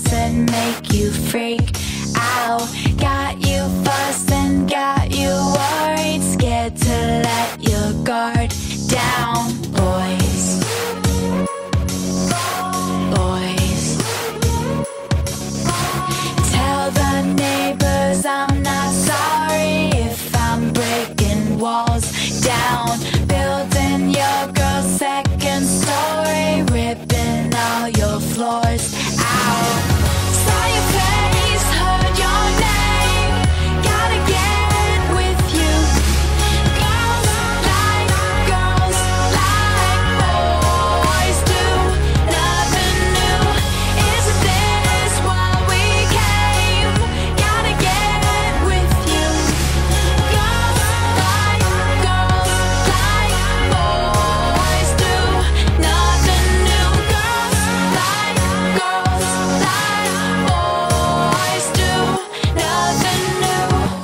words that make you freak out. Got you fussing, got you worried, scared to let your guard down. Boys, boys, tell the neighbors I'm not sorry if I'm breaking walls down, building your girl's second story, ripping all your floors out. Saw your face, heard your name, gotta get with you. Girls like boys do, nothing new. Isn't this why we came? Gotta get with you. Girls like boys do, nothing new. Girls like boys do, nothing new.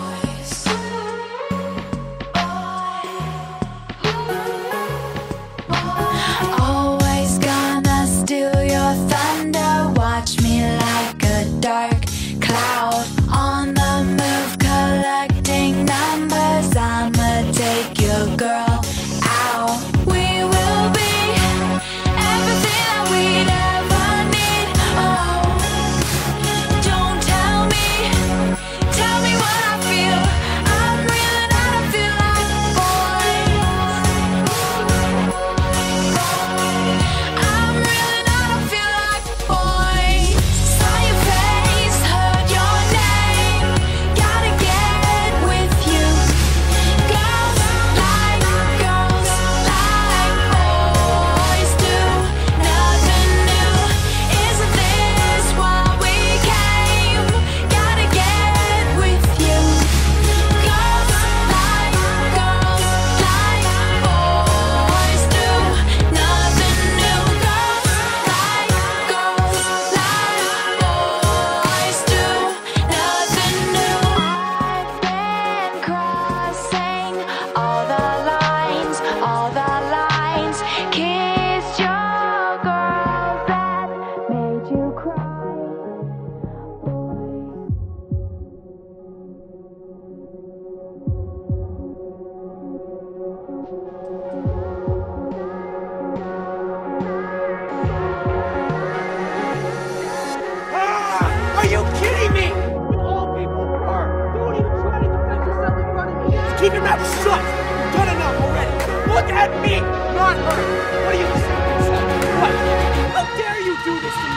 Always gonna steal your thunder, watch me like a dark cloud on the move, collecting numbers. I'ma take your girl out. We will be everything that we'd ever need. Oh, don't tell me what I feel. I'm reeling out, I feel like boys. I'm reeling out, I feel like boys. Saw your face, heard your name, gotta get with you. Girls like boys do, nothing new. Isn't this why we came? Gotta get with you. Girls like boys do, nothing new. Girls like boys do, nothing new. I've been crossing all the lines, kissed your girl that made you cry. Are you kidding me? With all people are. Don't even try to defend yourself in front of me. Just keep your mouth shut. You've done enough already. Look at me, not her. What are you saying? What? How dare you do this to me?